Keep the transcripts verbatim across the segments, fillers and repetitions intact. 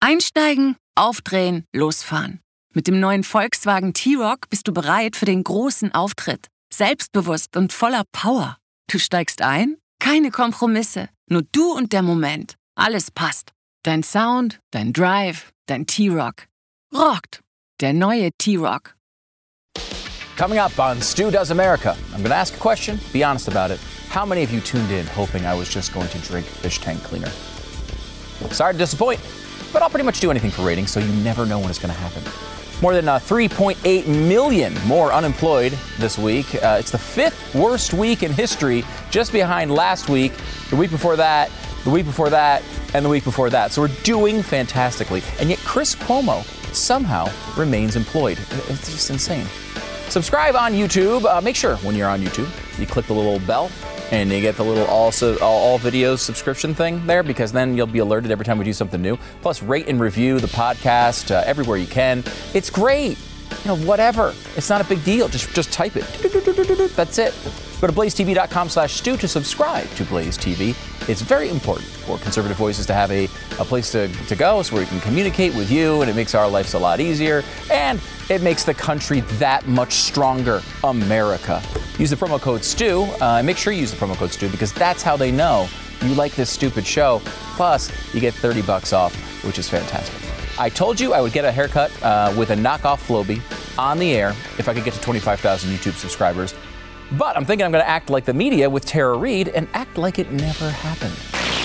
Einsteigen, aufdrehen, losfahren. Mit dem neuen Volkswagen T-Roc bist du bereit für den großen Auftritt. Selbstbewusst und voller Power. Du steigst ein? Keine Kompromisse. Nur du und der Moment. Alles passt. Dein Sound, dein Drive, dein T-Roc. Rockt. Der neue T-Roc. Coming up on Stu Does America, I'm going to ask a question, be honest about it. How many of you tuned in hoping I was just going to drink fish tank cleaner? Sorry to disappoint, but I'll pretty much do anything for ratings, so you never know when it's going to happen. More than uh, three point eight million more unemployed this week. Uh, it's the fifth worst week in history, just behind last week, the week before that, the week before that, and the week before that. So we're doing fantastically. And yet Chris Cuomo somehow remains employed. It's just insane. Subscribe on YouTube. Uh, make sure when you're on YouTube, you click the little bell and you get the little all, all, all videos subscription thing there, because then you'll be alerted every time we do something new. Plus, rate and review the podcast uh, everywhere you can. It's great. You know, whatever. It's not a big deal. Just just type it. That's it. Go to blazetv.com slash Stu to subscribe to Blaze T V. It's very important for conservative voices to have a, a place to, to go so we can communicate with you, and it makes our lives a lot easier, and it makes the country that much stronger. America. Use the promo code Stu, uh, and make sure you use the promo code Stu, because that's how they know you like this stupid show. Plus, you get thirty bucks off, which is fantastic. I told you I would get a haircut uh, with a knockoff Flowbee on the air if I could get to twenty-five thousand YouTube subscribers. But I'm thinking I'm going to act like the media with Tara Reid and act like it never happened.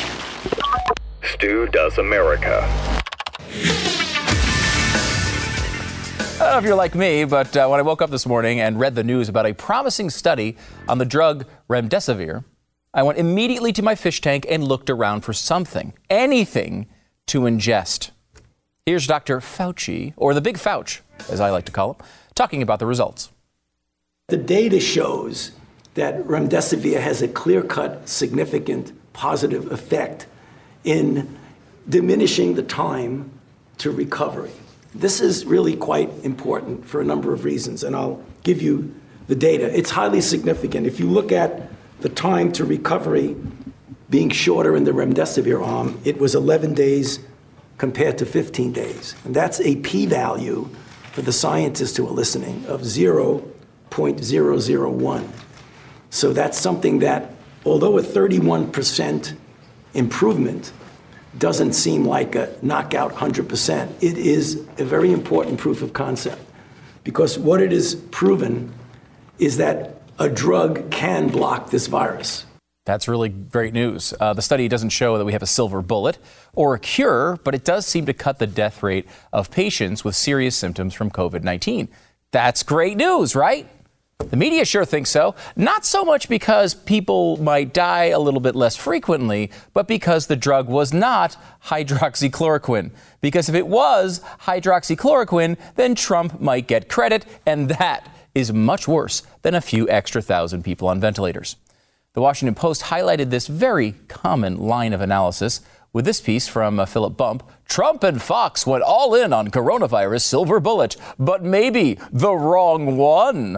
Stu Does America. I don't know if you're like me, but uh, when I woke up this morning and read the news about a promising study on the drug remdesivir, I went immediately to my fish tank and looked around for something, anything to ingest. Here's Doctor Fauci, or the Big Fauch, as I like to call him, talking about the results. The data shows that remdesivir has a clear-cut, significant positive effect in diminishing the time to recovery. This is really quite important for a number of reasons, and I'll give you the data. It's highly significant. If you look at the time to recovery being shorter in the remdesivir arm, it was eleven days compared to fifteen days. And that's a p-value for the scientists who are listening of zero point zero zero one. So that's something that, although a thirty-one percent improvement doesn't seem like a knockout one hundred percent, it is a very important proof of concept, because what it is proven is that a drug can block this virus. That's really great news. Uh, the study doesn't show that we have a silver bullet or a cure, but it does seem to cut the death rate of patients with serious symptoms from covid nineteen. That's great news, right? The media sure thinks so. Not so much because people might die a little bit less frequently, but because the drug was not hydroxychloroquine. Because if it was hydroxychloroquine, then Trump might get credit, and that is much worse than a few extra thousand people on ventilators. The Washington Post highlighted this very common line of analysis with this piece from uh, Philip Bump. Trump and Fox went all in on coronavirus silver bullet, but maybe the wrong one.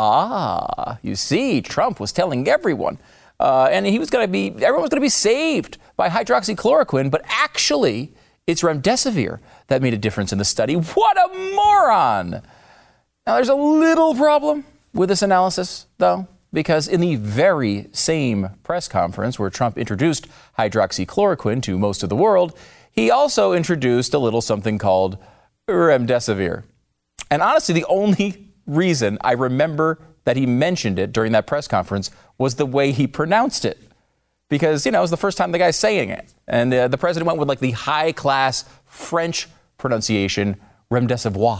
Ah, you see, Trump was telling everyone, uh, and he was going to be, everyone was going to be saved by hydroxychloroquine, but actually, it's remdesivir that made a difference in the study. What a moron! Now, there's a little problem with this analysis, though, because in the very same press conference where Trump introduced hydroxychloroquine to most of the world, he also introduced a little something called remdesivir. And honestly, the only reason I remember that he mentioned it during that press conference was the way he pronounced it. Because, you know, it was the first time the guy's saying it. And uh, the president went with like the high-class French pronunciation, remdesivir.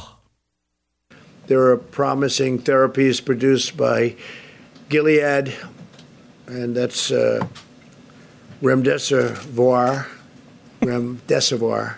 There are promising therapies produced by Gilead, and that's uh, remdesivir, remdesivir,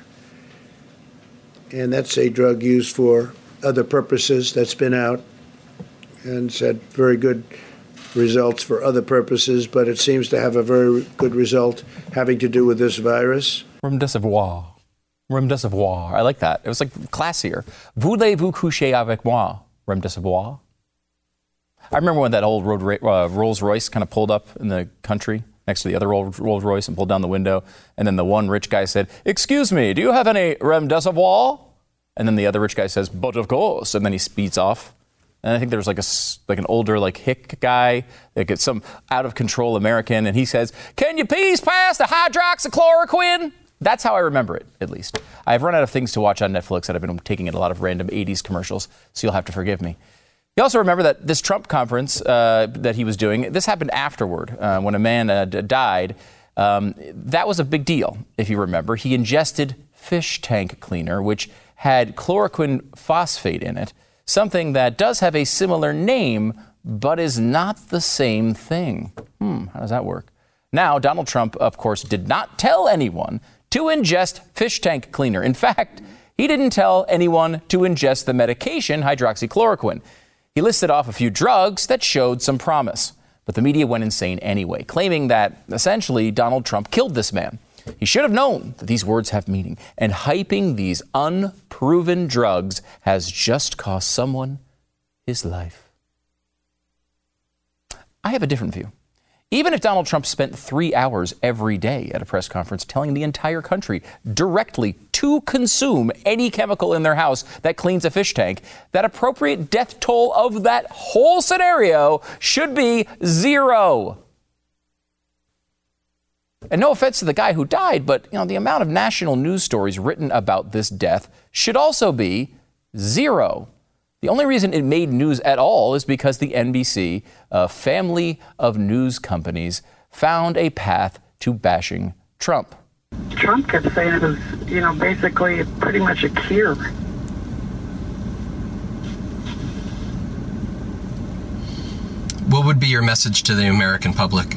and that's a drug used for other purposes that's been out and it's had very good results for other purposes, but it seems to have a very good result having to do with this virus. Remdesivir. Remdesivir. I like that. It was like classier. Voulez-vous coucher avec moi? Remdesivir. I remember when that old road ra- uh, Rolls Royce kind of pulled up in the country next to the other Rolls Royce and pulled down the window. And then the one rich guy said, "Excuse me, do you have any remdesivir?" And then the other rich guy says, "But of course." And then he speeds off. And I think there's like a like an older like hick guy, like it's some out of control American, and he says, "Can you please pass the hydroxychloroquine?" That's how I remember it, at least. I've run out of things to watch on Netflix, and I've been taking in a lot of random eighties commercials, so you'll have to forgive me. You also remember that this Trump conference uh, that he was doing, this happened afterward uh, when a man uh, d- died. Um, that was a big deal, if you remember. He ingested fish tank cleaner, which had chloroquine phosphate in it, something that does have a similar name, but is not the same thing. Hmm, how does that work? Now, Donald Trump, of course, did not tell anyone to ingest fish tank cleaner. In fact, he didn't tell anyone to ingest the medication hydroxychloroquine. He listed off a few drugs that showed some promise, but the media went insane anyway, claiming that essentially Donald Trump killed this man. He should have known that these words have meaning, and hyping these unproven drugs has just cost someone his life. I have a different view. Even if Donald Trump spent three hours every day at a press conference telling the entire country directly to consume any chemical in their house that cleans a fish tank, that appropriate death toll of that whole scenario should be zero. And no offense to the guy who died, but you know, the amount of national news stories written about this death should also be zero. The only reason it made news at all is because the N B C, a family of news companies, found a path to bashing Trump. Trump kept saying it was, you know, basically pretty much a cure. What would be your message to the American public?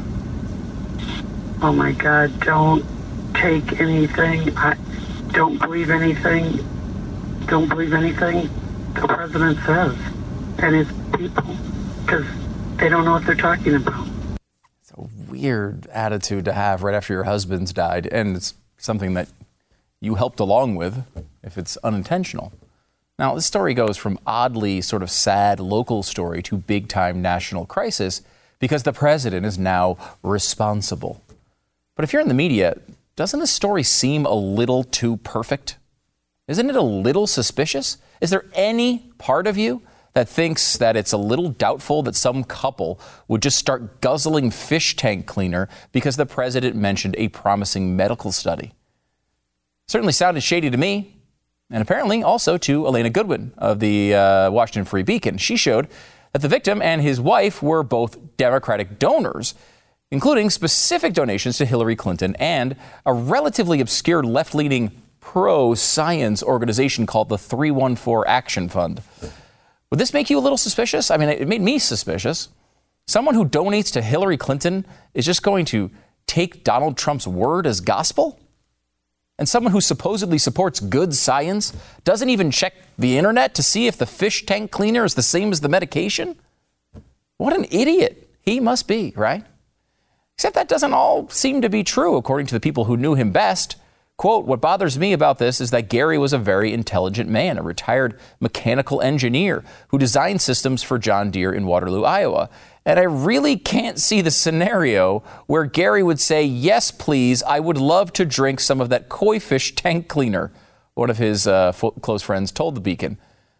Oh my God, don't take anything. I don't believe anything. Don't believe anything the president says and his people, because they don't know what they're talking about. It's a weird attitude to have right after your husband's died, and it's something that you helped along with if it's unintentional. Now, this story goes from oddly sort of sad local story to big-time national crisis because the president is now responsible. But if you're in the media, doesn't this story seem a little too perfect? Isn't it a little suspicious? Is there any part of you that thinks that it's a little doubtful that some couple would just start guzzling fish tank cleaner because the president mentioned a promising medical study? Certainly sounded shady to me, and apparently also to Elena Goodwin of the uh, Washington Free Beacon. She showed that the victim and his wife were both Democratic donors, including specific donations to Hillary Clinton and a relatively obscure left-leaning pro-science organization called the three one four Action Fund. Would this make you a little suspicious? I mean, it made me suspicious. Someone who donates to Hillary Clinton is just going to take Donald Trump's word as gospel? And someone who supposedly supports good science doesn't even check the internet to see if the fish tank cleaner is the same as the medication? What an idiot he must be, right? Except that doesn't all seem to be true, according to the people who knew him best. Quote, "What bothers me about this is that Gary was a very intelligent man, a retired mechanical engineer who designed systems for John Deere in Waterloo, Iowa. And I really can't see the scenario where Gary would say, 'Yes, please, I would love to drink some of that koi fish tank cleaner,'" one of his uh, f- close friends told the Beacon.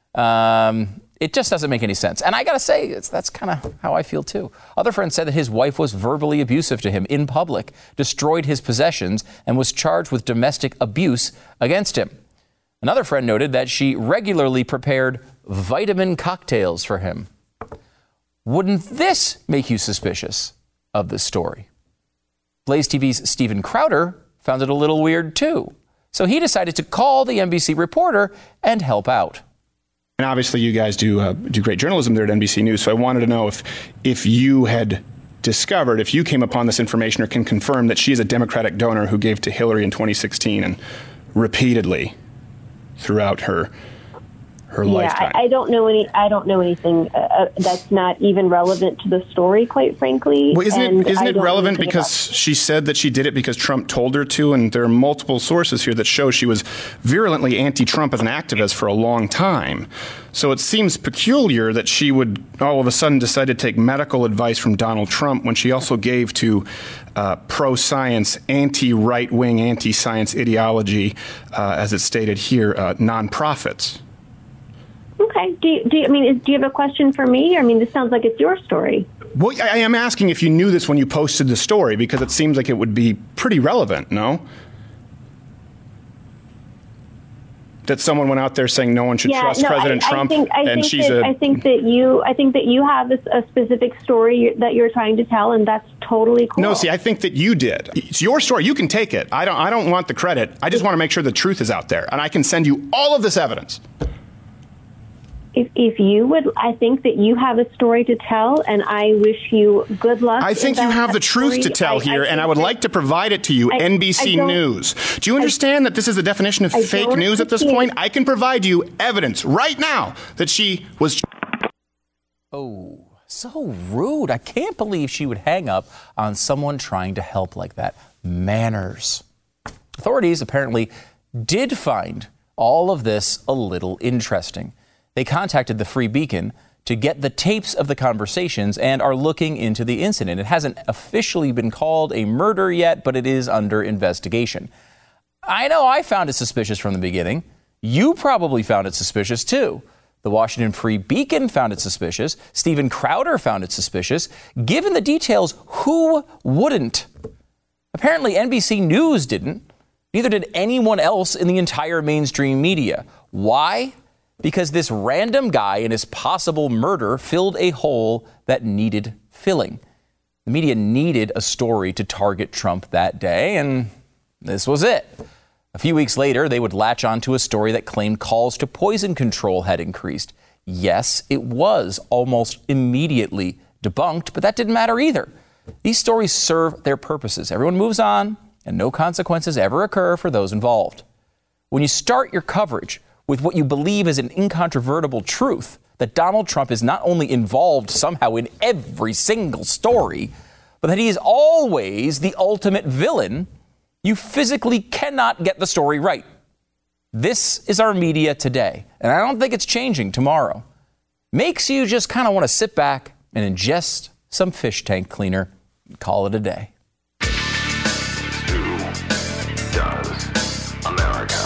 Um, it just doesn't make any sense. And I got to say, it's, that's kind of how I feel, too. Other friends said that his wife was verbally abusive to him in public, destroyed his possessions, and was charged with domestic abuse against him. Another friend noted that she regularly prepared vitamin cocktails for him. Wouldn't this make you suspicious of this story? Blaze T V's Steven Crowder found it a little weird, too. So he decided to call the N B C reporter and help out. And obviously you guys do uh, do great journalism there at N B C News, so I wanted to know if if you had discovered, if you came upon this information or can confirm that she is a Democratic donor who gave to Hillary in twenty sixteen and repeatedly throughout her her yeah, lifetime. I, I don't know any. I don't know anything uh, that's not even relevant to the story, quite frankly. Well, isn't and it, isn't I it don't relevant know because she said that she did it because Trump told her to, and there are multiple sources here that show she was virulently anti-Trump as an activist for a long time. So it seems peculiar that she would all of a sudden decide to take medical advice from Donald Trump when she also gave to uh, pro-science, anti-right-wing, anti-science ideology, uh, as it's stated here, uh, nonprofits. Okay. Do you, do you, I mean, is, do you have a question for me? I mean, this sounds like it's your story. Well, I am asking if you knew this when you posted the story, because it seems like it would be pretty relevant, no? That someone went out there saying no one should yeah, trust no, President I, Trump, I think, I and think she's that, a... I think that you, I think that you have a, a specific story that you're trying to tell, and that's totally cool. No, see, I think that you did. It's your story. You can take it. I don't. I don't want the credit. I just want to make sure the truth is out there, and I can send you all of this evidence. If, if you would, I think that you have a story to tell, and I wish you good luck. I think you have the truth to tell here, I, I and I would like to provide it to you, I, N B C News. Do you understand I, that this is the definition of fake news at this point? I can provide you evidence right now that she was... Oh, so rude. I can't believe she would hang up on someone trying to help like that. Manners. Authorities apparently did find all of this a little interesting. They contacted the Free Beacon to get the tapes of the conversations and are looking into the incident. It hasn't officially been called a murder yet, but it is under investigation. I know I found it suspicious from the beginning. You probably found it suspicious too. The Washington Free Beacon found it suspicious. Steven Crowder found it suspicious. Given the details, who wouldn't? Apparently N B C News didn't. Neither did anyone else in the entire mainstream media. Why? Because this random guy and his possible murder filled a hole that needed filling. The media needed a story to target Trump that day, and this was it. A few weeks later, they would latch onto a story that claimed calls to poison control had increased. Yes, it was almost immediately debunked, but that didn't matter either. These stories serve their purposes. Everyone moves on, and no consequences ever occur for those involved. When you start your coverage with what you believe is an incontrovertible truth, that Donald Trump is not only involved somehow in every single story, but that he is always the ultimate villain, you physically cannot get the story right. This is our media today, and I don't think it's changing tomorrow. Makes you just kind of want to sit back and ingest some fish tank cleaner and call it a day. Who does America?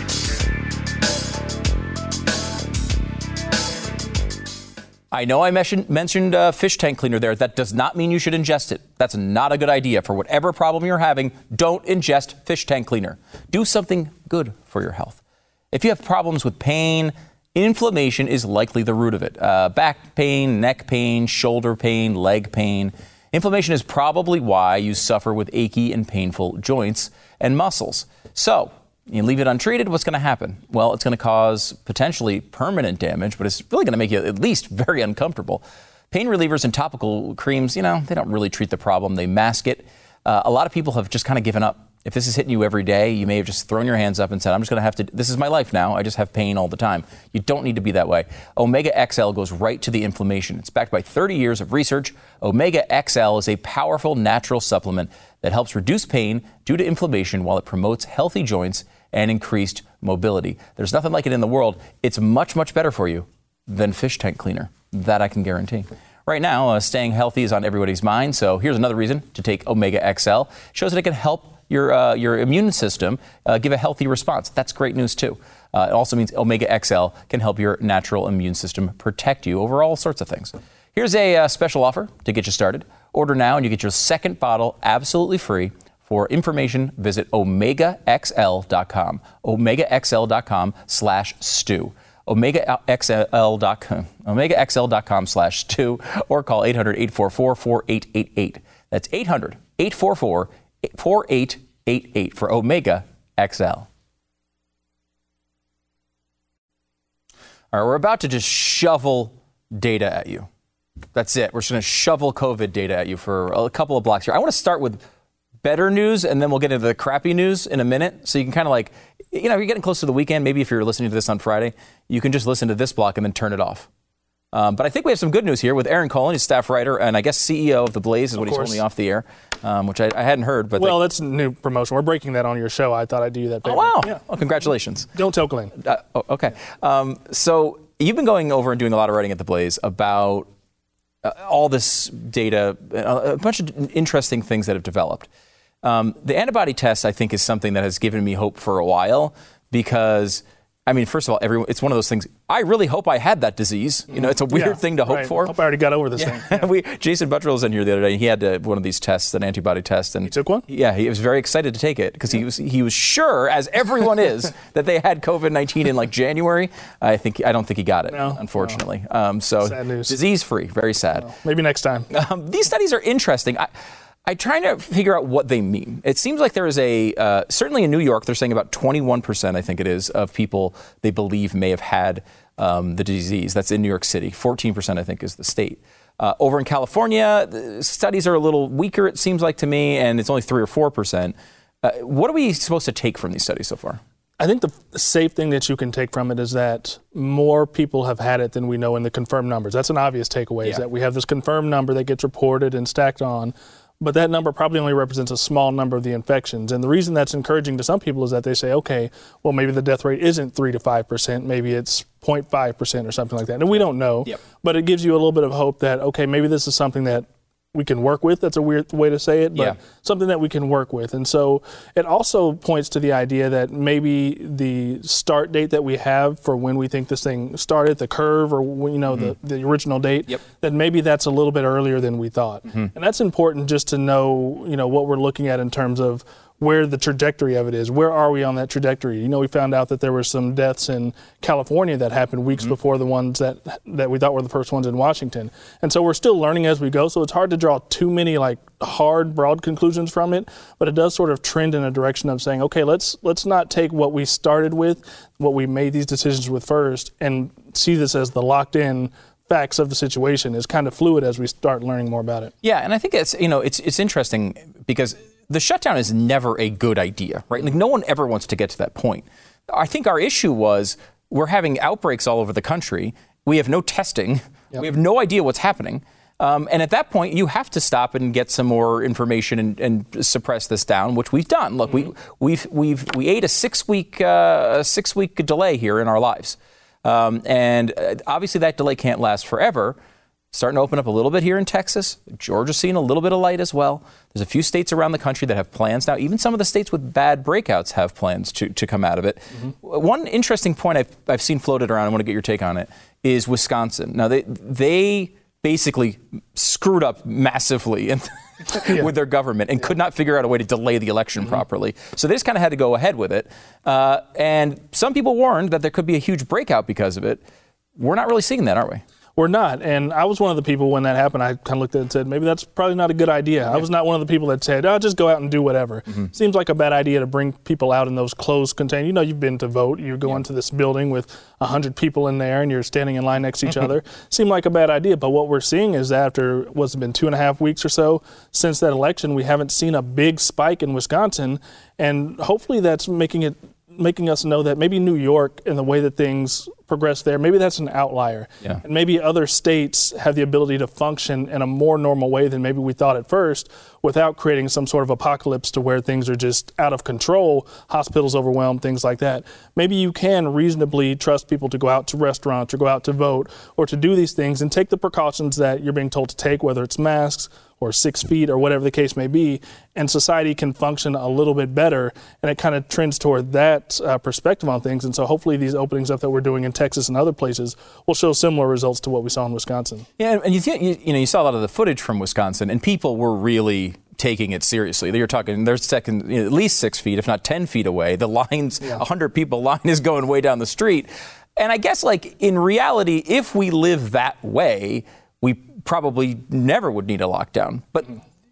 I know I mentioned, mentioned uh, fish tank cleaner there. That does not mean you should ingest it. That's not a good idea. For whatever problem you're having, don't ingest fish tank cleaner. Do something good for your health. If you have problems with pain, inflammation is likely the root of it. Uh, back pain, neck pain, shoulder pain, leg pain. Inflammation is probably why you suffer with achy and painful joints and muscles. So, you leave it untreated, what's going to happen? Well, it's going to cause potentially permanent damage, but it's really going to make you at least very uncomfortable. Pain relievers and topical creams, you know, they don't really treat the problem. They mask it. Uh, a lot of people have just kind of given up. If this is hitting you every day, you may have just thrown your hands up and said, I'm just going to have to, this is my life now. I just have pain all the time. You don't need to be that way. Omega X L goes right to the inflammation. It's backed by thirty years of research. Omega X L is a powerful natural supplement that helps reduce pain due to inflammation while it promotes healthy joints and increased mobility. There's nothing like it in the world. It's much, much better for you than fish tank cleaner. That I can guarantee. Right now, uh, staying healthy is on everybody's mind. So here's another reason to take Omega X L. It shows that it can help your uh, your immune system uh, give a healthy response. That's great news, too. Uh, it also means Omega X L can help your natural immune system protect you over all sorts of things. Here's a uh, special offer to get you started. Order now and you get your second bottle absolutely free. For information, visit omega x l dot com. omega x l dot com slash stew. omega x l dot com. omega x l dot com slash stew or call eight hundred, eight four four, four eight eight eight. That's eight hundred, eight four four, four eight eight eight for Omega X L. All right, we're about to just shovel data at you. That's it. We're just going to shovel COVID data at you for a couple of blocks here. I want to start with better news, and then we'll get into the crappy news in a minute. So you can kind of like, you know, you're getting close to the weekend. Maybe if you're listening to this on Friday, you can just listen to this block and then turn it off. Um, but I think we have some good news here with Aaron Cohen, his staff writer, and I guess C E O of The Blaze is what he told me off the air, um, which I, I hadn't heard. But well, they, that's a new promotion. We're breaking that on your show. I thought I'd do you that favor. Oh, wow. Yeah. Well, congratulations. Don't tell Glenn. Uh, oh, okay. Um, so you've been going over and doing a lot of writing at The Blaze about uh, all this data, a, a bunch of interesting things that have developed. Um, the antibody test, I think, is something that has given me hope for a while because, I mean, first of all, everyone, it's one of those things. I really hope I had that disease. You know, it's a weird Yeah, thing to hope right. for. I hope I already got over this Yeah. thing. Yeah. we, Jason Buttrill was in here the other day, and he had uh, one of these tests, an antibody test. And he took one? Yeah, he was very excited to take it because he was he was sure, as everyone is, that they had COVID nineteen in like January. I think I don't think he got it, No, unfortunately. No. Um, so sad news. Disease-free, very sad. Well, maybe next time. Um, these studies are interesting. I, I'm trying to figure out what they mean. It seems like there is a, uh, certainly in New York, they're saying about twenty-one percent, I think it is, of people they believe may have had um, the disease. That's in New York City. fourteen percent, I think, is the state. Uh, over in California, the studies are a little weaker, it seems like to me, and it's only three or four percent. Uh, what are we supposed to take from these studies so far? I think the safe thing that you can take from it is that more people have had it than we know in the confirmed numbers. That's an obvious takeaway, Yeah. is that we have this confirmed number that gets reported and stacked on. But that number probably only represents a small number of the infections. And the reason that's encouraging to some people is that they say, okay, well, maybe the death rate isn't three to five percent. Maybe it's zero point five percent or something like that. And we don't know. Yep. But it gives you a little bit of hope that, okay, maybe this is something that we can work with. That's a weird way to say it, but Yeah. something that we can work with. And so it also points to the idea that maybe the start date that we have for when we think this thing started, the curve, or you know, mm-hmm. the, the original date, Yep. that maybe that's a little bit earlier than we thought. Mm-hmm. And that's important just to know, you know, what we're looking at in terms of where the trajectory of it is. Where are we on that trajectory? You know, we found out that there were some deaths in California that happened weeks mm-hmm. before the ones that that we thought were the first ones in Washington. And so we're still learning as we go, so it's hard to draw too many like hard, broad conclusions from it, but it does sort of trend in a direction of saying, okay, let's let's not take what we started with, what we made these decisions with first, and see this as the locked in facts of the situation. Is kind of fluid as we start learning more about it. Yeah, and I think it's, you know, it's it's interesting because the shutdown is never a good idea, right? Like no one ever wants to get to that point. I think our issue was we're having outbreaks all over the country. We have no testing. Yep. We have no idea what's happening. Um, and at that point, you have to stop and get some more information and, and suppress this down, which we've done. Look, mm-hmm. we we've we've we ate a six week uh, a six week delay here in our lives, um, and obviously that delay can't last forever. Starting to open up a little bit here in Texas. Georgia's seeing a little bit of light as well. There's a few states around the country that have plans now. Even some of the states with bad breakouts have plans to, to come out of it. Mm-hmm. One interesting point I've, I've seen floated around, I want to get your take on it, is Wisconsin. Now, they they basically screwed up massively in, yeah. with their government and yeah. could not figure out a way to delay the election mm-hmm. properly. So they just kind of had to go ahead with it. Uh, and some people warned that there could be a huge breakout because of it. We're not really seeing that, are we? We're not. And I was one of the people when that happened, I kind of looked at it and said, maybe that's probably not a good idea. I was not one of the people that said, oh, just go out and do whatever. Mm-hmm. Seems like a bad idea to bring people out in those closed containers. You know, you've been to vote. You go yeah. into this building with one hundred people in there and you're standing in line next to each mm-hmm. other. Seemed like a bad idea. But what we're seeing is that after what's been two and a half weeks or so since that election, we haven't seen a big spike in Wisconsin. And hopefully that's making it making us know that maybe New York and the way that things progress there, maybe that's an outlier. Yeah. And maybe other states have the ability to function in a more normal way than maybe we thought at first without creating some sort of apocalypse to where things are just out of control, hospitals overwhelmed, things like that. Maybe you can reasonably trust people to go out to restaurants or go out to vote or to do these things and take the precautions that you're being told to take, whether it's masks or six feet or whatever the case may be, and society can function a little bit better, and it kind of trends toward that uh, perspective on things. And so hopefully these openings up that we're doing in Texas and other places will show similar results to what we saw in Wisconsin. Yeah, and you, think, you, you know, you saw a lot of the footage from Wisconsin, and people were really taking it seriously. You're talking, they're second, you know, at least six feet, if not ten feet away. The lines, a yeah. hundred people line is going way down the street. And I guess, like, in reality, if we live that way, we probably never would need a lockdown. But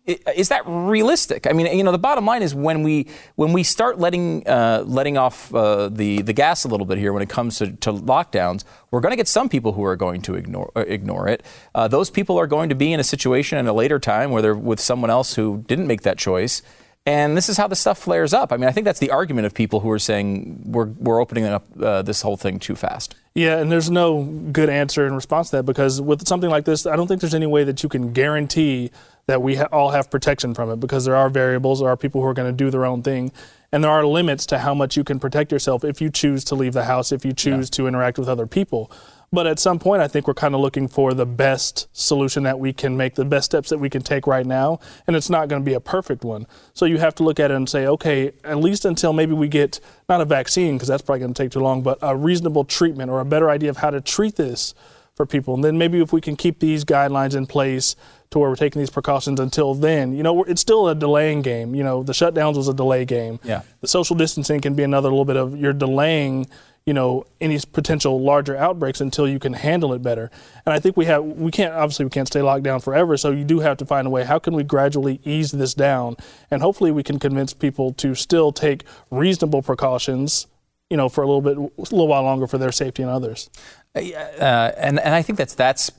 is that realistic? I mean, you know, the bottom line is when we when we start letting uh, letting off uh, the the gas a little bit here when it comes to, to lockdowns, we're going to get some people who are going to ignore uh, ignore it. Uh, those people are going to be in a situation in a later time where they're with someone else who didn't make that choice. And this is how the stuff flares up. I mean, I think that's the argument of people who are saying we're we're opening up uh, this whole thing too fast. Yeah, and there's no good answer in response to that, because with something like this, I don't think there's any way that you can guarantee that we ha- all have protection from it, because there are variables, there are people who are going to do their own thing, and there are limits to how much you can protect yourself if you choose to leave the house, if you choose yeah. to interact with other people. But at some point, I think we're kind of looking for the best solution that we can make, the best steps that we can take right now, and it's not going to be a perfect one. So you have to look at it and say, okay, at least until maybe we get, not a vaccine, because that's probably going to take too long, but a reasonable treatment or a better idea of how to treat this for people. And then maybe if we can keep these guidelines in place to where we're taking these precautions until then, you know, it's still a delaying game. You know, the shutdowns was a delay game. Yeah. The social distancing can be another little bit of, you're delaying, you know, any potential larger outbreaks until you can handle it better. And I think we have, we can't, obviously we can't stay locked down forever, so you do have to find a way, how can we gradually ease this down? And hopefully we can convince people to still take reasonable precautions, you know, for a little bit, a little while longer for their safety and others. Uh, and, and I think that's, that's,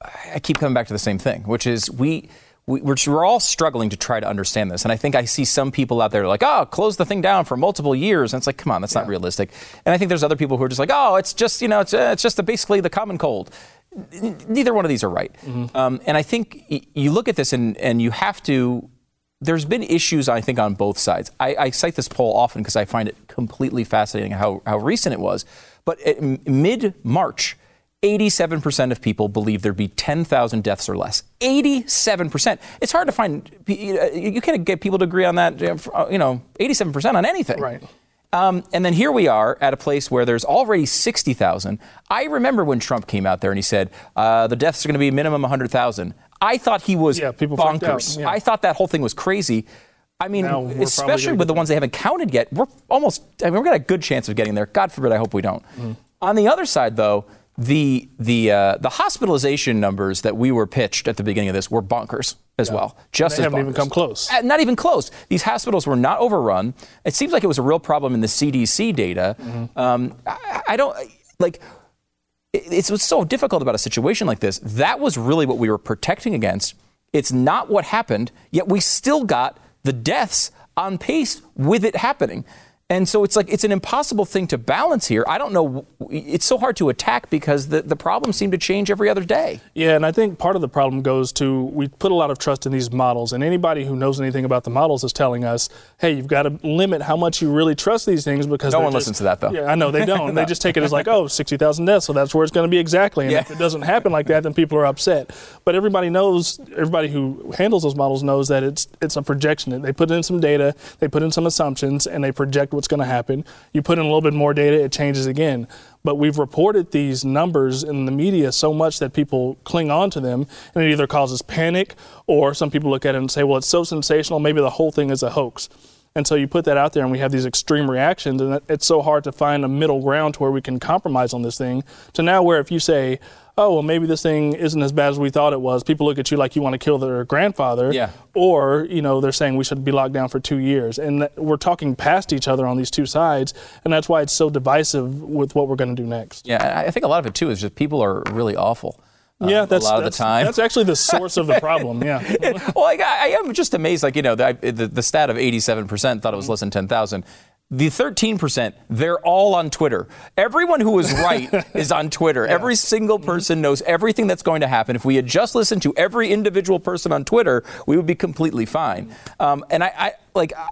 I keep coming back to the same thing, which is we, we we're, we're all struggling to try to understand this. And I think I see some people out there like, oh, close the thing down for multiple years. And it's like, come on, that's yeah. not realistic. And I think there's other people who are just like, oh, it's just, you know, it's, uh, it's just a, basically the common cold. Neither one of these are right. Mm-hmm. Um, and I think y- you look at this and, and you have to, there's been issues, I think, on both sides. I, I cite this poll often because I find it completely fascinating how, how recent it was. But at m- mid-March, eighty-seven percent of people believe there'd be ten thousand deaths or less. eighty-seven percent. It's hard to find, you can't get people to agree on that, you know, eighty-seven percent on anything. Right. Um, and then here we are at a place where there's already sixty thousand. I remember when Trump came out there and he said, uh, the deaths are going to be minimum one hundred thousand. I thought he was yeah, people bonkers. Yeah. I thought that whole thing was crazy. I mean, especially with the ones they haven't counted yet, we're almost, I mean, we've got a good chance of getting there. God forbid, I hope we don't. Mm. On the other side, though, the the uh, the hospitalization numbers that we were pitched at the beginning of this were bonkers as yeah. well. Just they as haven't bonkers. even come close. Uh, not even close. These hospitals were not overrun. It seems like it was a real problem in the C D C data. Mm-hmm. Um, I, I don't, like, it, it's what's so difficult about a situation like this. That was really what we were protecting against. It's not what happened, yet we still got the deaths on pace with it happening. And so it's like, it's an impossible thing to balance here. I don't know. It's so hard to attack because the, the problems seem to change every other day. Yeah, and I think part of the problem goes to, we put a lot of trust in these models, and anybody who knows anything about the models is telling us, hey, you've got to limit how much you really trust these things, because no one just, listens to that, though. Yeah, I know, they don't. no. They just take it as like, oh, sixty thousand deaths, so that's where it's going to be exactly. And yeah. if it doesn't happen like that, then people are upset. But everybody knows, everybody who handles those models knows that it's it's a projection. They put in some data, they put in some assumptions, and they project what's going to happen. You put in a little bit more data, it changes again. But we've reported these numbers in the media so much that people cling on to them, and it either causes panic, or some people look at it and say, well, it's so sensational, maybe the whole thing is a hoax. And so you put that out there and we have these extreme reactions, and it's so hard to find a middle ground to where we can compromise on this thing, to now where if you say, oh, well, maybe this thing isn't as bad as we thought it was, people look at you like you want to kill their grandfather. Yeah. Or, you know, they're saying we should be locked down for two years. And we're talking past each other on these two sides, and that's why it's so divisive with what we're going to do next. Yeah, I think a lot of it, too, is just people are really awful. Um, yeah, that's, a lot of that's, the time. That's actually the source of the problem, yeah. Well, I, I am just amazed, like, you know, the, the, the stat of eighty-seven percent thought it was less than ten thousand. The thirteen percent, they're all on Twitter. Everyone who is right is on Twitter. Yeah. Every single person knows everything that's going to happen. If we had just listened to every individual person on Twitter, we would be completely fine. Um, and I, I like... I,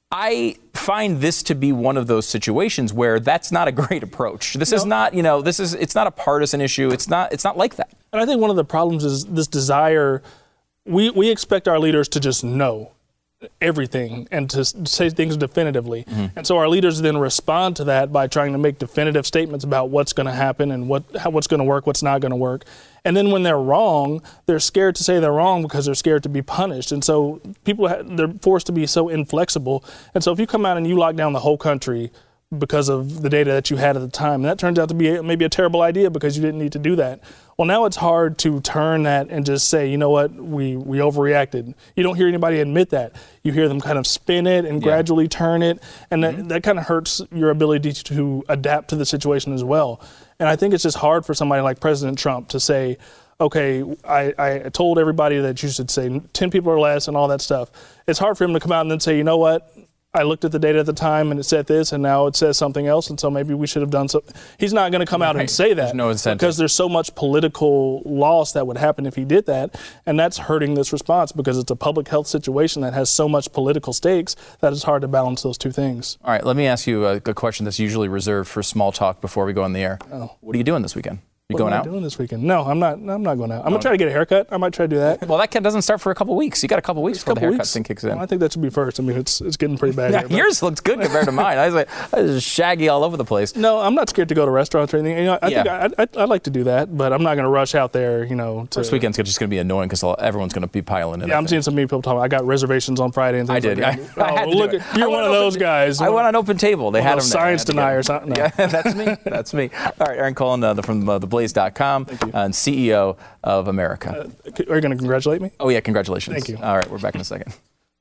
I find this to be one of those situations where that's not a great approach. This no. is not, you know, this is, it's not a partisan issue. It's not, it's not like that. And I think one of the problems is this desire, we, we expect our leaders to just know everything and to say things definitively. Mm-hmm. And so our leaders then respond to that by trying to make definitive statements about what's going to happen and what how, what's going to work, what's not going to work. And then when they're wrong, they're scared to say they're wrong because they're scared to be punished. And so people, ha- they're forced to be so inflexible. And so if you come out and you lock down the whole country because of the data that you had at the time, and that turns out to be a, maybe a terrible idea because you didn't need to do that. Well, now it's hard to turn that and just say, you know what, we, we overreacted. You don't hear anybody admit that. You hear them kind of spin it and yeah. gradually turn it, and that, mm-hmm. that kind of hurts your ability to adapt to the situation as well. And I think it's just hard for somebody like President Trump to say, okay, I, I told everybody that you should say ten people or less and all that stuff. It's hard for him to come out and then say, you know what, I looked at the data at the time and it said this, and now it says something else, and so maybe we should have done something. He's not going to come out right. and say that. There's no incentive. Because there's so much political loss that would happen if he did that, and that's hurting this response because it's a public health situation that has so much political stakes that it's hard to balance those two things. All right, let me ask you a, a question that's usually reserved for small talk before we go on the air. Oh. What are you doing this weekend? You what going am I out? doing this weekend? No, I'm not. I'm not going out. I'm gonna try to get a haircut. I might try to do that. Well, that doesn't start for a couple weeks. You got a couple weeks before the haircut weeks. thing kicks in. Well, I think that should be first. I mean, it's it's getting pretty bad. Yeah, here, yours looks good compared to mine. I was like, I was shaggy all over the place. No, I'm not scared to go to restaurants or anything. You know, I yeah. think I, I, I'd like to do that, but I'm not going to rush out there. You know, to, first weekend's just going to be annoying because everyone's going to be piling in. Yeah, I'm seeing some people talking. I got reservations on Friday and things I did. like that. I, I oh, look, at, you're one of those open, guys. I went on open table. They had them science denier or something. No. Yeah, that's me. That's me. All right, Aaron Cohen uh, from uh, the blaze dot com uh, and C E O of America. Uh, are you going to congratulate me? Oh, yeah, congratulations. Thank you. All right, we're back in a second.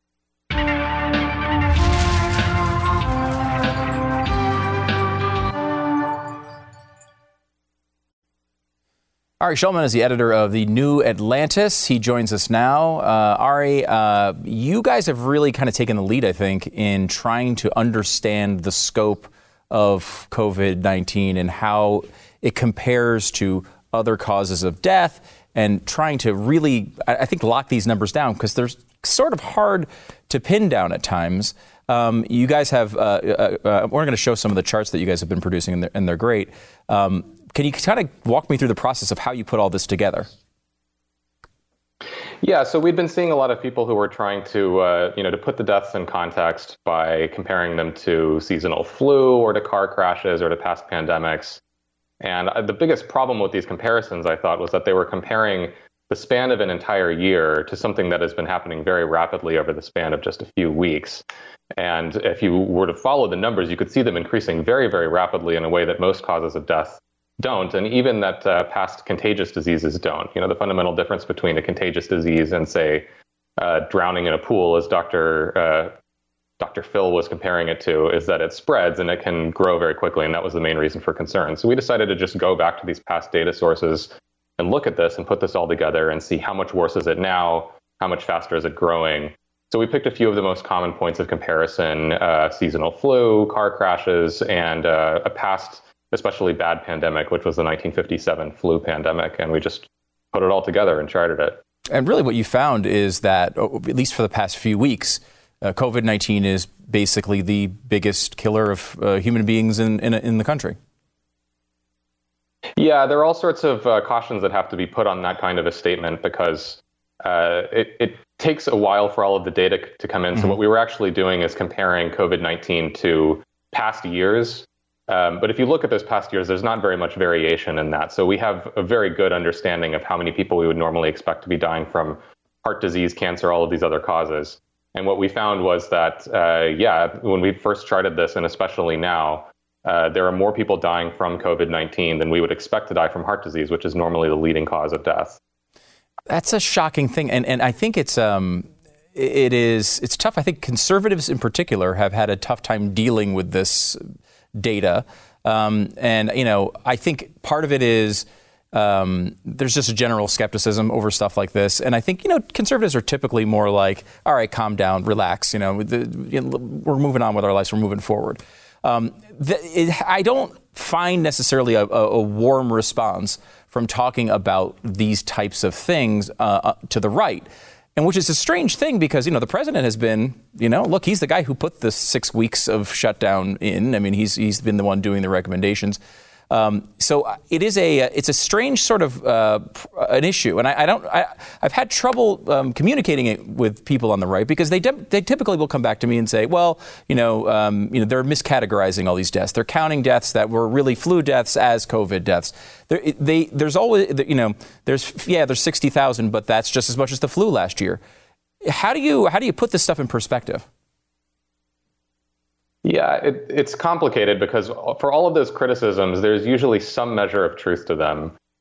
Ari Schulman is the editor of the New Atlantis. He joins us now. Uh, Ari, uh, you guys have really kind of taken the lead, I think, in trying to understand the scope of covid nineteen and how it compares to other causes of death, and trying to really, I think, lock these numbers down because they're sort of hard to pin down at times. Um, you guys have, uh, uh, uh, we're going to show some of the charts that you guys have been producing, and they're, and they're great. Um, can you kind of walk me through the process of how you put all this together? Yeah, so we've been seeing a lot of people who are trying to, uh, you know, to put the deaths in context by comparing them to seasonal flu or to car crashes or to past pandemics. And the biggest problem with these comparisons, I thought, was that they were comparing the span of an entire year to something that has been happening very rapidly over the span of just a few weeks. And if you were to follow the numbers, you could see them increasing very, very rapidly in a way that most causes of death don't, and even that uh, past contagious diseases don't. You know, the fundamental difference between a contagious disease and, say, uh, drowning in a pool, as Doctor Uh, Doctor Phil was comparing it to, is that it spreads and it can grow very quickly, and that was the main reason for concern. So we decided to just go back to these past data sources and look at this and put this all together and see how much worse is it now, how much faster is it growing. So we picked a few of the most common points of comparison, uh, seasonal flu, car crashes, and uh, a past especially bad pandemic, which was the nineteen fifty-seven flu pandemic, and we just put it all together and charted it. And really what you found is that, at least for the past few weeks, Uh, covid nineteen is basically the biggest killer of uh, human beings in, in in the country. Yeah, there are all sorts of uh, cautions that have to be put on that kind of a statement because uh, it, it takes a while for all of the data to come in. Mm-hmm. So what we were actually doing is comparing covid nineteen to past years. Um, but if you look at those past years, there's not very much variation in that. So we have a very good understanding of how many people we would normally expect to be dying from heart disease, cancer, all of these other causes. And what we found was that, uh, yeah, when we first charted this, and especially now, uh, there are more people dying from covid nineteen than we would expect to die from heart disease, which is normally the leading cause of death. That's a shocking thing. And, and I think it's um, it is it's tough. I think conservatives in particular have had a tough time dealing with this data. Um, and, you know, I think part of it is Um, there's just a general skepticism over stuff like this. And I think, you know, conservatives are typically more like, all right, calm down, relax. You know, the, you know we're moving on with our lives. We're moving forward. Um, the, it, I don't find necessarily a, a, a warm response from talking about these types of things uh, to the right. And which is a strange thing because, you know, the president has been, you know, look, he's the guy who put the six weeks of shutdown in. I mean, he's he's been the one doing the recommendations. Um, so it is a it's a strange sort of uh, an issue, and I, I don't I, I've had trouble um, communicating it with people on the right because they de- they typically will come back to me and say, well, you know, um, you know, they're miscategorizing all these deaths. They're counting deaths that were really flu deaths as COVID deaths. There, they there's always you know there's yeah there's sixty thousand, but that's just as much as the flu last year. How do you how do you put this stuff in perspective? Yeah, it, it's complicated because for all of those criticisms, there's usually some measure of truth to them.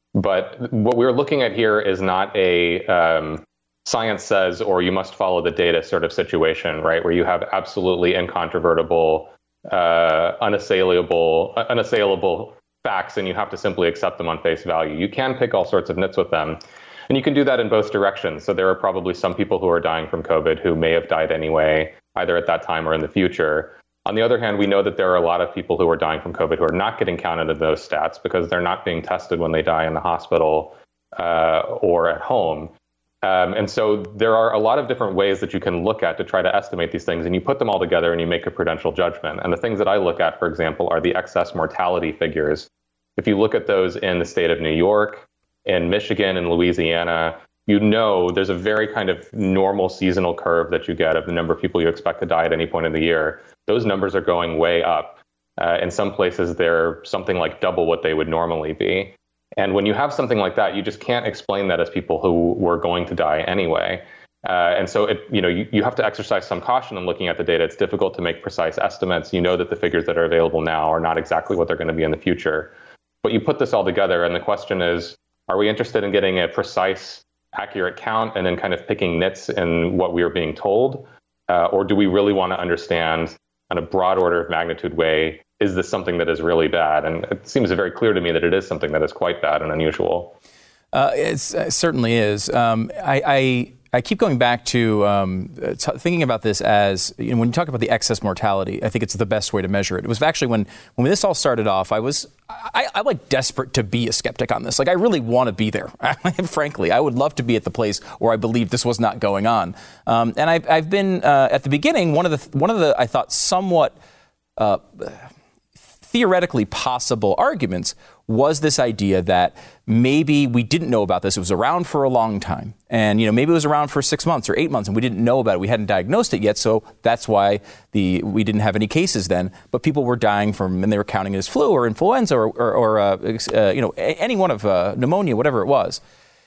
But what we're looking at here is not a um, science says or you must follow the data sort of situation, right? Where you have absolutely incontrovertible, uh, unassailable, unassailable facts, and you have to simply accept them on face value. You can pick all sorts of nits with them. And you can do that in both directions. So there are probably some people who are dying from COVID who may have died anyway, either at that time or in the future. On the other hand, we know that there are a lot of people who are dying from COVID who are not getting counted in those stats because they're not being tested when they die in the hospital uh, or at home. Um, and so there are a lot of different ways that you can look at to try to estimate these things, and you put them all together and you make a prudential judgment. And the things that I look at, for example, are the excess mortality figures. If you look at those in the state of New York, in Michigan, and Louisiana, you know there's a very kind of normal seasonal curve that you get of the number of people you expect to die at any point in the year. Those numbers are going way up. Uh, in some places, they're something like double what they would normally be. And when you have something like that, you just can't explain that as people who were going to die anyway. Uh, and so, it, you know, you, you have to exercise some caution in looking at the data. It's difficult to make precise estimates. You know that the figures that are available now are not exactly what they're going to be in the future. But you put this all together, and the question is, are we interested in getting a precise, accurate count and then kind of picking nits in what we are being told? Uh, or do we really want to understand in a broad order of magnitude way, is this something that is really bad? And it seems very clear to me that it is something that is quite bad and unusual. Uh, it's, it certainly is. Um, I, I I keep going back to um, t- thinking about this as, you know, when you talk about the excess mortality, I think it's the best way to measure it. It was actually when, when this all started off, I was, I, I like desperate to be a skeptic on this. Like, I really want to be there. Frankly, I would love to be at the place where I believe this was not going on. Um, and I've, I've been, uh, at the beginning, one of the, one of the, I thought, somewhat uh, theoretically possible arguments was this idea that maybe we didn't know about this. It was around for a long time. And, you know, maybe it was around for six months or eight months and we didn't know about it. We hadn't diagnosed it yet. So that's why the we didn't have any cases then. But people were dying from, and they were counting it as flu or influenza or, or, or uh, uh, you know, any one of uh, pneumonia, whatever it was.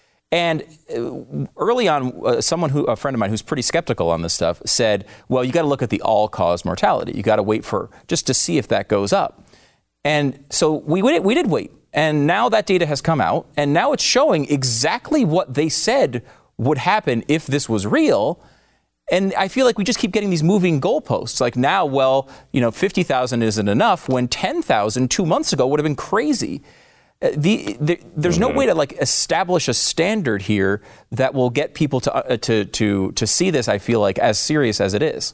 And early on, uh, someone who, a friend of mine who's pretty skeptical on this stuff said, well, you got to look at the all-cause mortality. You got to wait for, just to see if that goes up. And so we waited, we did wait. And now that data has come out, and now it's showing exactly what they said would happen if this was real. And I feel like we just keep getting these moving goalposts. Like now, well, you know, fifty thousand isn't enough when ten thousand two months ago would have been crazy. Uh, the, the, there's mm-hmm. no way to like establish a standard here that will get people to uh, to to to see this, I feel like, as serious as it is.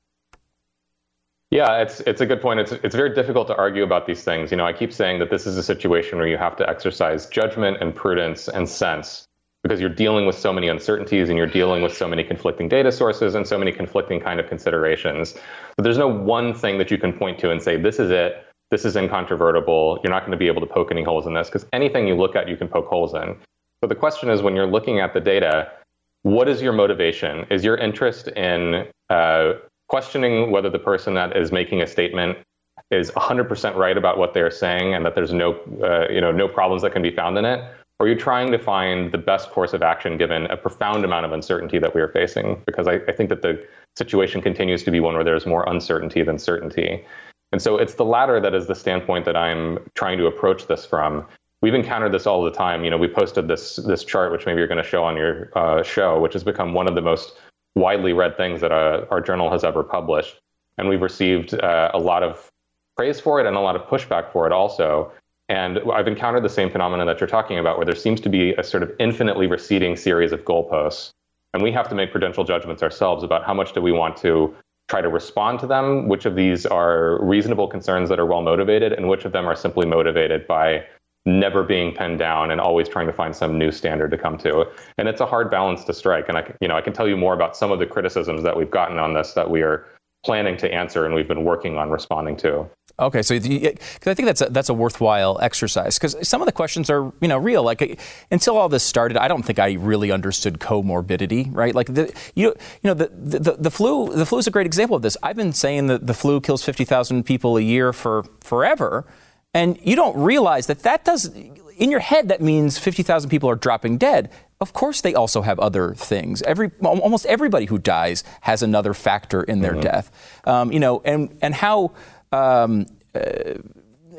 Yeah, it's it's a good point. It's it's very difficult to argue about these things. You know, I keep saying that this is a situation where you have to exercise judgment and prudence and sense because you're dealing with so many uncertainties and you're dealing with so many conflicting data sources and so many conflicting kind of considerations. But there's no one thing that you can point to and say, this is it, this is incontrovertible, you're not going to be able to poke any holes in this, because anything you look at, you can poke holes in. So the question is, when you're looking at the data, what is your motivation? Is your interest in uh, questioning whether the person that is making a statement is one hundred percent right about what they're saying and that there's no, uh, you know, no problems that can be found in it? Or are you trying to find the best course of action given a profound amount of uncertainty that we are facing? Because I, I think that the situation continues to be one where there's more uncertainty than certainty. And so it's the latter that is the standpoint that I'm trying to approach this from. We've encountered this all the time. You know, we posted this this chart, which maybe you're going to show on your uh, show, which has become one of the most widely read things that uh, our journal has ever published. And we've received uh, a lot of praise for it and a lot of pushback for it also. And I've encountered the same phenomenon that you're talking about, where there seems to be a sort of infinitely receding series of goalposts. And we have to make prudential judgments ourselves about how much do we want to try to respond to them, which of these are reasonable concerns that are well motivated, and which of them are simply motivated by never being pinned down and always trying to find some new standard to come to. And it's a hard balance to strike. And I, you know, I can tell you more about some of the criticisms that we've gotten on this that we are planning to answer and we've been working on responding to. Okay, so because I think that's a, that's a worthwhile exercise, because some of the questions are, you know, real. Like, until all this started, I don't think I really understood comorbidity, right? Like, the, you you know, the, the the flu the flu is a great example of this. I've been saying that the flu kills fifty thousand people a year for forever. And you don't realize that that does, in your head, that means fifty thousand people are dropping dead. Of course, they also have other things. Every almost everybody who dies has another factor in their mm-hmm. death. Um, you know, and and how um, uh,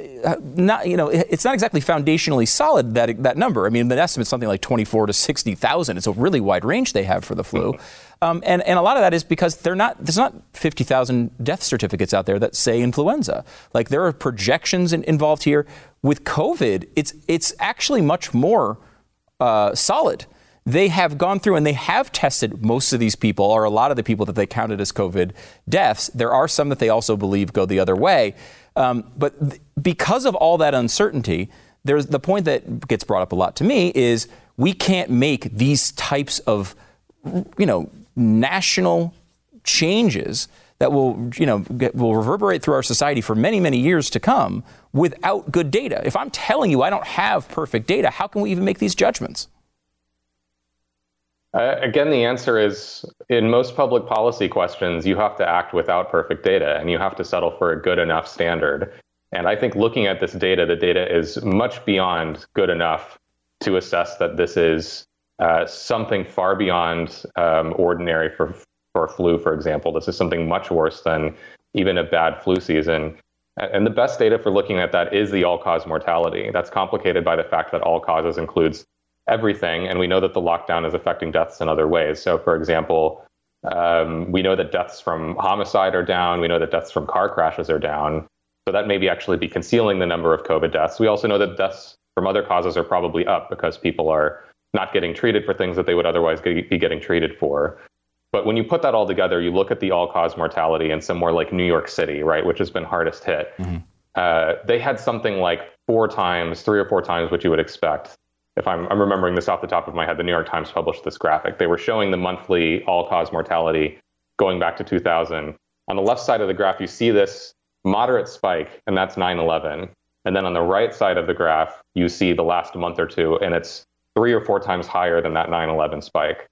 not, you know, it's not exactly foundationally solid, that that number. I mean, the estimate's something like twenty-four to sixty thousand. It's a really wide range they have for the flu. Um, and, and a lot of that is because they're not, there's not fifty thousand death certificates out there that say influenza. Like, there are projections in, involved here. With COVID, it's it's actually much more uh, solid. They have gone through and they have tested most of these people, or a lot of the people that they counted as COVID deaths. There are some that they also believe go the other way. Um, but th- because of all that uncertainty, there's the point that gets brought up a lot to me is we can't make these types of, you know, national changes that will, you know, get, will reverberate through our society for many, many years to come without good data. If I'm telling you I don't have perfect data, how can we even make these judgments? Uh, again, the answer is, in most public policy questions, you have to act without perfect data, and you have to settle for a good enough standard. And I think looking at this data, the data is much beyond good enough to assess that this is uh, something far beyond um, ordinary for, for flu, for example. This is something much worse than even a bad flu season. And the best data for looking at that is the all-cause mortality. That's complicated by the fact that all causes includes everything, and we know that the lockdown is affecting deaths in other ways. So, for example, um, we know that deaths from homicide are down. We know that deaths from car crashes are down. So that may be actually be concealing the number of COVID deaths. We also know that deaths from other causes are probably up because people are not getting treated for things that they would otherwise be getting treated for. But when you put that all together, you look at the all-cause mortality in somewhere like New York City, right, which has been hardest hit. Mm-hmm. Uh, they had something like four times, three or four times what you would expect. If I'm, I'm remembering this off the top of my head, the New York Times published this graphic. They were showing the monthly all-cause mortality going back to two thousand. On the left side of the graph, you see this moderate spike, and that's nine eleven. And then on the right side of the graph, you see the last month or two, and it's three or four times higher than that nine eleven spike.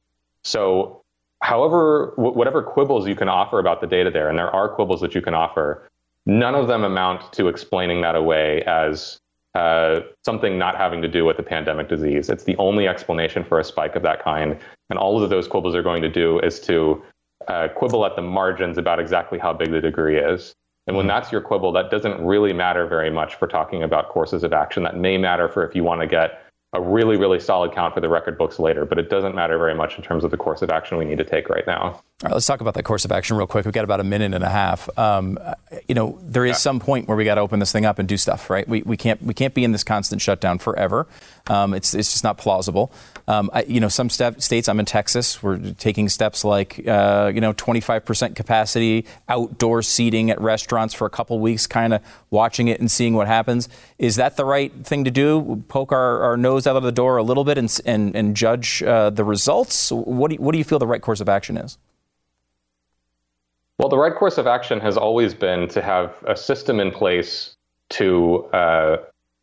So however, w- whatever quibbles you can offer about the data there, and there are quibbles that you can offer, none of them amount to explaining that away as uh, something not having to do with the pandemic disease. It's the only explanation for a spike of that kind. And all of those quibbles are going to do is to uh, quibble at the margins about exactly how big the degree is. And when that's your quibble, that doesn't really matter very much for talking about courses of action. That may matter for if you want to get a really, really solid count for the record books later, but it doesn't matter very much in terms of the course of action we need to take right now. All right, let's talk about that course of action real quick. We've got about a minute and a half. Um, you know, there is yeah. some point where we got to open this thing up and do stuff, right? We we can't we can't be in this constant shutdown forever. Um, it's it's just not plausible. Um, I, you know, some step, states, I'm in Texas, we're taking steps like, uh, you know, twenty-five percent capacity, outdoor seating at restaurants for a couple weeks, kind of watching it and seeing what happens. Is that the right thing to do? Poke our, our nose out of the door a little bit and and, and judge uh, the results? What do you, what do you feel the right course of action is? Well, the right course of action has always been to have a system in place to uh,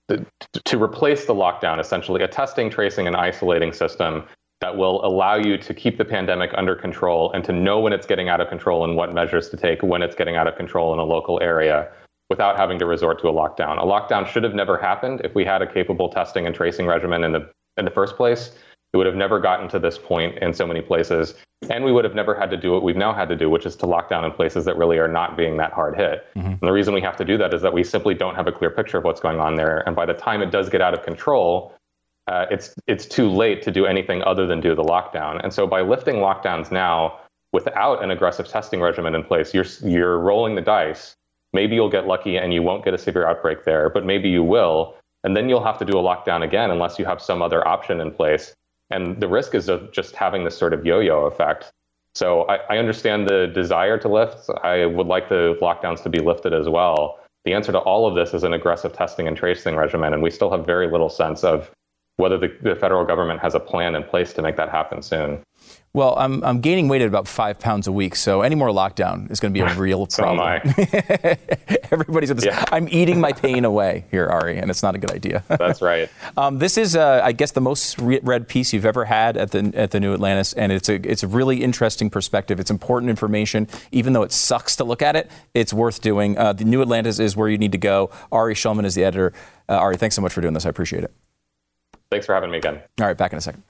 to replace the lockdown, essentially a testing, tracing, and isolating system that will allow you to keep the pandemic under control and to know when it's getting out of control and what measures to take when it's getting out of control in a local area without having to resort to a lockdown. A lockdown should have never happened. If we had a capable testing and tracing regimen in the in the first place, it would have never gotten to this point in so many places. And we would have never had to do what we've now had to do, which is to lock down in places that really are not being that hard hit. Mm-hmm. And the reason we have to do that is that we simply don't have a clear picture of what's going on there. And by the time it does get out of control, uh, it's it's too late to do anything other than do the lockdown. And so by lifting lockdowns now without an aggressive testing regimen in place, you're you're rolling the dice. Maybe you'll get lucky and you won't get a severe outbreak there, but maybe you will. And then you'll have to do a lockdown again unless you have some other option in place. And the risk is of just having this sort of yo-yo effect. So I, I understand the desire to lift. I would like the lockdowns to be lifted as well. The answer to all of this is an aggressive testing and tracing regimen, and we still have very little sense of whether the, the federal government has a plan in place to make that happen soon. Well, I'm I'm gaining weight at about five pounds a week, so any more lockdown is going to be a real problem. So am I. Everybody's at this. Yeah. I'm eating my pain away here, Ari, and it's not a good idea. That's right. um, this is, uh, I guess, the most re- read piece you've ever had at the at the New Atlantis, and it's a it's a really interesting perspective. It's important information, even though it sucks to look at it. It's worth doing. Uh, the New Atlantis is where you need to go. Ari Shulman is the editor. Uh, Ari, thanks so much for doing this. I appreciate it. Thanks for having me again. All right, back in a second.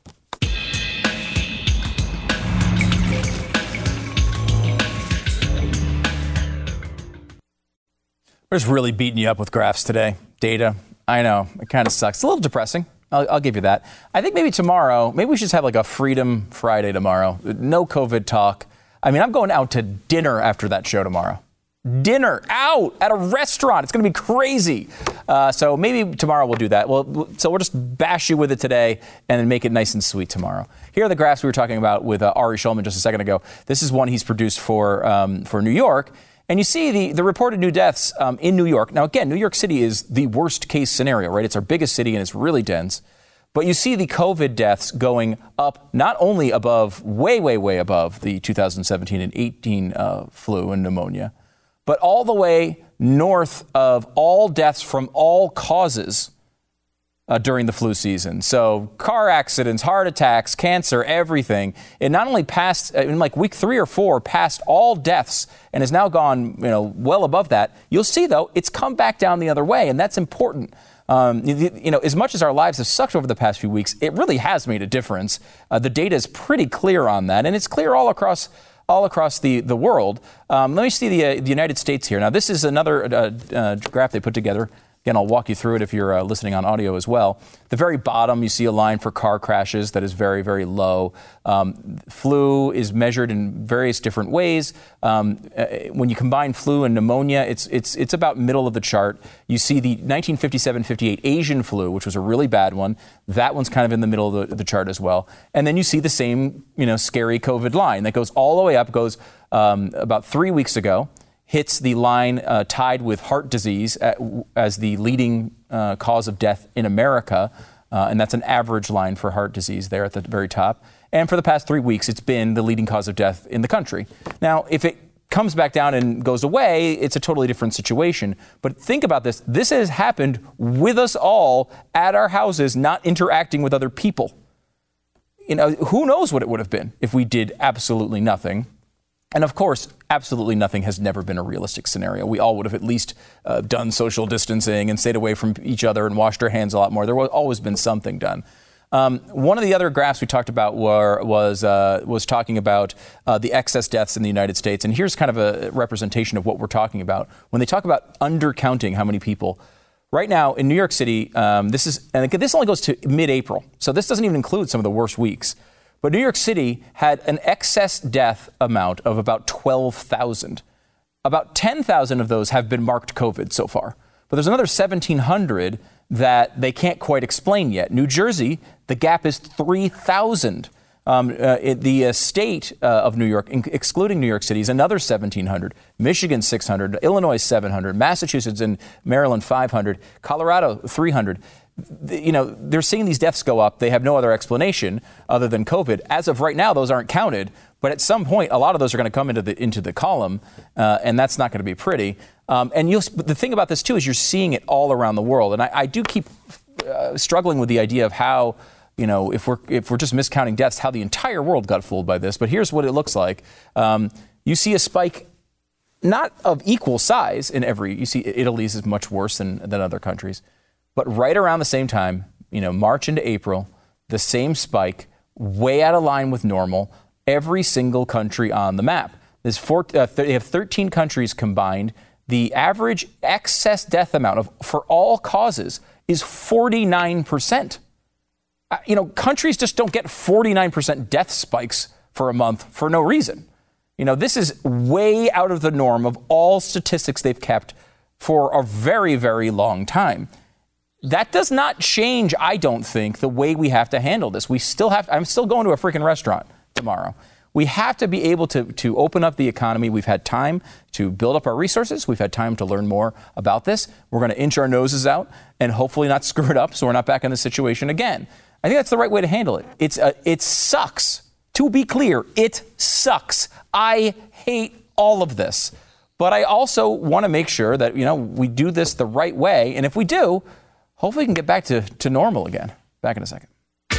We're just really beating you up with graphs today. Data. I know. It kind of sucks. It's a little depressing. I'll, I'll give you that. I think maybe tomorrow, maybe we should just have like a Freedom Friday tomorrow. No COVID talk. I mean, I'm going out to dinner after that show tomorrow. Dinner out at a restaurant. It's going to be crazy. Uh, so maybe tomorrow we'll do that. Well, so we'll just bash you with it today and then make it nice and sweet tomorrow. Here are the graphs we were talking about with uh, Ari Schulman just a second ago. This is one he's produced for um, for New York. And you see the, the reported new deaths um, in New York. Now, again, New York City is the worst case scenario, right? It's our biggest city and it's really dense. But you see the COVID deaths going up not only above, way, way, way above the two thousand seventeen and eighteen uh, flu and pneumonia, but all the way north of all deaths from all causes uh, during the flu season. So car accidents, heart attacks, cancer, everything. It not only passed, in like week three or four, passed all deaths and has now gone, you know, well above that. You'll see, though, it's come back down the other way, and that's important. Um, you, you know, as much as our lives have sucked over the past few weeks, it really has made a difference. Uh, the data is pretty clear on that, and it's clear all across all across the, the world. Um, let me see the, uh, the United States here. Now, this is another uh, uh, graph they put together. Again, I'll walk you through it if you're uh, listening on audio as well. The very bottom, you see a line for car crashes that is very, very low. Um, flu is measured in various different ways. Um, uh, when you combine flu and pneumonia, it's it's it's about middle of the chart. You see the nineteen fifty-seven fifty-eight Asian flu, which was a really bad one. That one's kind of in the middle of the, the chart as well. And then you see the same, you know, scary COVID line that goes all the way up, goes um, about three weeks ago. Hits the line uh, tied with heart disease at, as the leading uh, cause of death in America. Uh, and that's an average line for heart disease there at the very top. And for the past three weeks, it's been the leading cause of death in the country. Now, if it comes back down and goes away, it's a totally different situation. But think about this. This has happened with us all at our houses, not interacting with other people. You know, who knows what it would have been if we did absolutely nothing. And of course, absolutely nothing has never been a realistic scenario. We all would have at least uh, done social distancing and stayed away from each other and washed our hands a lot more. There was always been something done. Um, one of the other graphs we talked about were, was uh, was talking about uh, the excess deaths in the United States. And here's kind of a representation of what we're talking about. When they talk about undercounting how many people, right now in New York City, um, this is and this only goes to mid-April. So this doesn't even include some of the worst weeks. But New York City had an excess death amount of about twelve thousand. About ten thousand of those have been marked COVID so far. But there's another seventeen hundred that they can't quite explain yet. New Jersey, the gap is three thousand. Um, uh, it, the uh, state uh, of New York, in, excluding New York City, is another seventeen hundred. Michigan, six hundred. Illinois, seven hundred. Massachusetts and Maryland, five hundred. Colorado, three hundred. You know, they're seeing these deaths go up. They have no other explanation other than COVID. As of right now, those aren't counted. But at some point, a lot of those are going to come into the into the column, uh, and that's not going to be pretty. Um, and you'll, the thing about this, too, is you're seeing it all around the world. And I, I do keep uh, struggling with the idea of how, you know, if we're if we're just miscounting deaths, how the entire world got fooled by this. But here's what it looks like. Um, you see a spike not of equal size in every. You see Italy's is much worse than, than other countries. But right around the same time, you know, March into April, the same spike, way out of line with normal, every single country on the map. There's four, uh, th- they have thirteen countries combined. The average excess death amount of for all causes is forty-nine percent. Uh, you know, countries just don't get forty-nine percent death spikes for a month for no reason. You know, this is way out of the norm of all statistics they've kept for a very, very long time. That does not change, I don't think, the way we have to handle this. We still have to, I'm still going to a freaking restaurant tomorrow. We have to be able to, to open up the economy. We've had time to build up our resources. We've had time to learn more about this. We're going to inch our noses out and hopefully not screw it up so we're not back in this situation again. I think that's the right way to handle it. It's uh, it sucks. To be clear, it sucks. I hate all of this. But I also want to make sure that, you know, we do this the right way. And if we do, hopefully we can get back to, to normal again. Back in a second.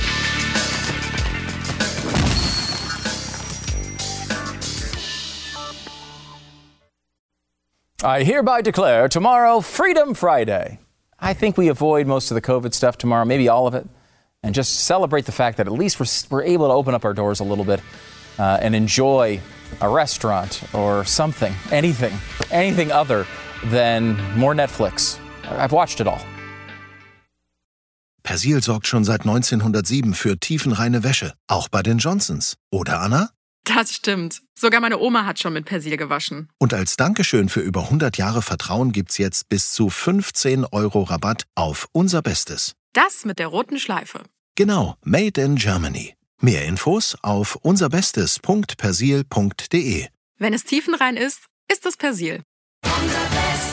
I hereby declare tomorrow Freedom Friday. I think we avoid most of the COVID stuff tomorrow, maybe all of it, and just celebrate the fact that at least we're, we're able to open up our doors a little bit uh, and enjoy a restaurant or something, anything, anything other then more Netflix. I've watched it all. Persil sorgt schon seit neunzehnhundertsieben für tiefenreine Wäsche, auch bei den Johnsons. Oder, Anna? Das stimmt. Sogar meine Oma hat schon mit Persil gewaschen. Und als Dankeschön für über hundert Jahre Vertrauen gibt's jetzt bis zu fünfzehn Euro Rabatt auf unser Bestes. Das mit der roten Schleife. Genau, Made in Germany. Mehr Infos auf unserbestes punkt persil punkt de. Wenn es tiefenrein ist, ist es Persil. Unser Bestes.